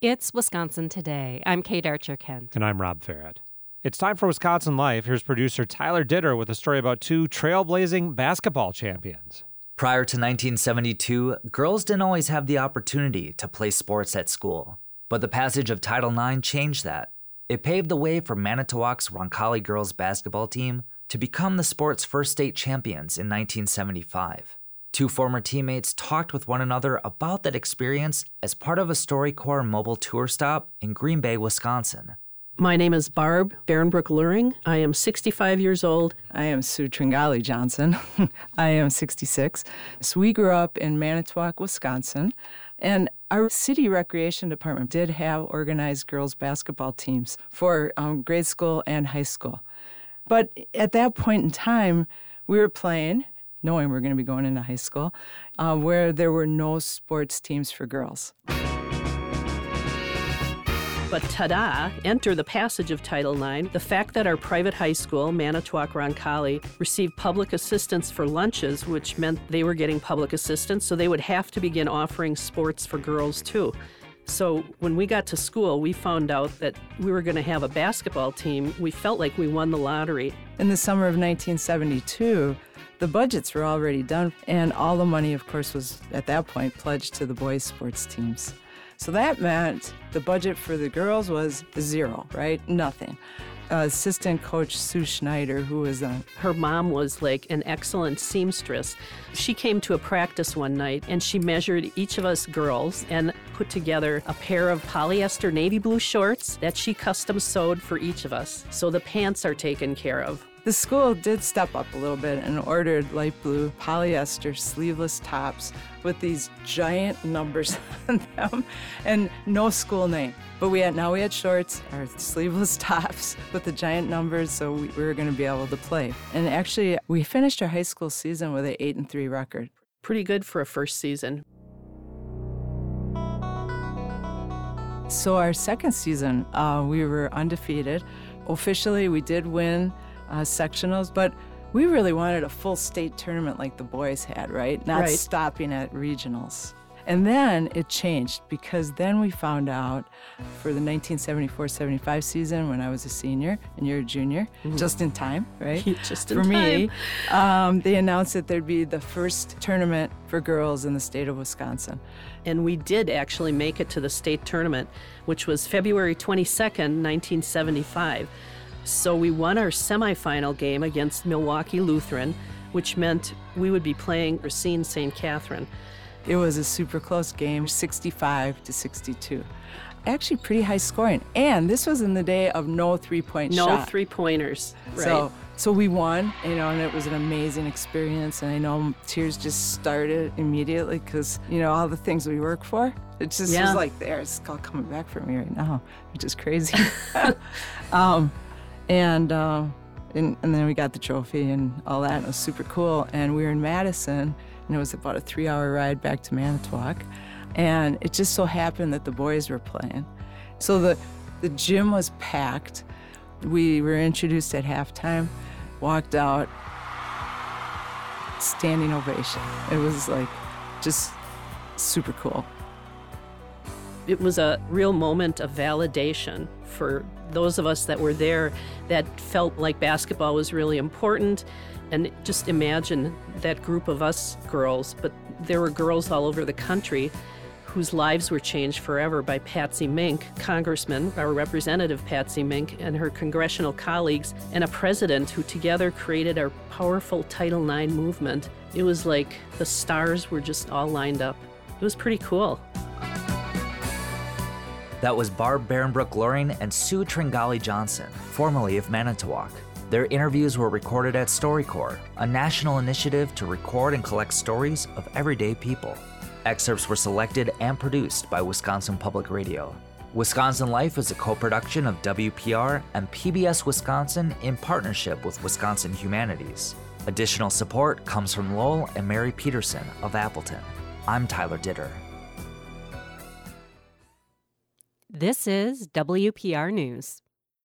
It's Wisconsin Today. I'm Kate Archer-Kent. And I'm Rob Farrett. It's time for Wisconsin Life. Here's producer Tyler Ditter with a story about two trailblazing basketball champions. Prior to 1972, girls didn't always have the opportunity to play sports at school. But the passage of Title IX changed that. It paved the way for Manitowoc's Roncalli girls basketball team to become the sport's first state champions in 1975. Two former teammates talked with one another about that experience as part of a StoryCorps mobile tour stop in Green Bay, Wisconsin. My name is Barb Barenbrook-Luring. I am 65 years old. I am Sue Tringali Johnson. I am 66. So we grew up in Manitowoc, Wisconsin, and our city recreation department did have organized girls basketball teams for grade school and high school. But at that point in time, we were playing, knowing we were going to be going into high school, where there were no sports teams for girls. But ta-da, enter the passage of Title IX, the fact that our private high school, Manitowoc Roncalli, received public assistance for lunches, which meant they were getting public assistance, so they would have to begin offering sports for girls too. So when we got to school, we found out that we were going to have a basketball team. We felt like we won the lottery. In the summer of 1972, the budgets were already done, and all the money, of course, was at that point pledged to the boys' sports teams. So that meant the budget for the girls was zero, right? Nothing. Assistant coach Sue Schneider, who was her mom was like an excellent seamstress. She came to a practice one night and she measured each of us girls and put together a pair of polyester navy blue shorts that she custom sewed for each of us. So the pants are taken care of. The school did step up a little bit and ordered light blue polyester sleeveless tops with these giant numbers on them and no school name. But we had shorts, our sleeveless tops with the giant numbers, so we were going to be able to play. And actually, we finished our high school season with an 8-3 record. Pretty good for a first season. So our second season, we were undefeated. Officially, we did win sectionals, but we really wanted a full state tournament like the boys had, right? Not stopping at regionals. And then it changed because then we found out for the 1974-75 season when I was a senior and you're a junior, just in time, right? Just in for time. Me, they announced that there'd be the first tournament for girls in the state of Wisconsin. And we did actually make it to the state tournament, which was February 22nd, 1975. So we won our semifinal game against Milwaukee Lutheran, which meant we would be playing Racine St. Catherine. It was a super close game, 65-62. Actually pretty high scoring. And this was in the day of no three-point shot. No three-pointers, right. So we won, and it was an amazing experience. And I know tears just started immediately because, all the things we work for, it just was like there. It's all coming back for me right now, which is crazy. And then we got the trophy and all that, and it was super cool. And we were in Madison, and it was about a 3-hour ride back to Manitowoc. And it just so happened that the boys were playing. So the gym was packed. We were introduced at halftime, walked out, standing ovation. It was just super cool. It was a real moment of validation for those of us that were there that felt like basketball was really important. And just imagine that group of us girls, but there were girls all over the country whose lives were changed forever by Patsy Mink, Congressman, our Representative Patsy Mink, and her congressional colleagues, and a president who together created our powerful Title IX movement. It was like the stars were just all lined up. It was pretty cool. That was Barb Barenbrook-Luring and Sue Tringali Johnson, formerly of Manitowoc. Their interviews were recorded at StoryCorps, a national initiative to record and collect stories of everyday people. Excerpts were selected and produced by Wisconsin Public Radio. Wisconsin Life is a co-production of WPR and PBS Wisconsin in partnership with Wisconsin Humanities. Additional support comes from Lowell and Mary Peterson of Appleton. I'm Tyler Ditter. This is WPR News.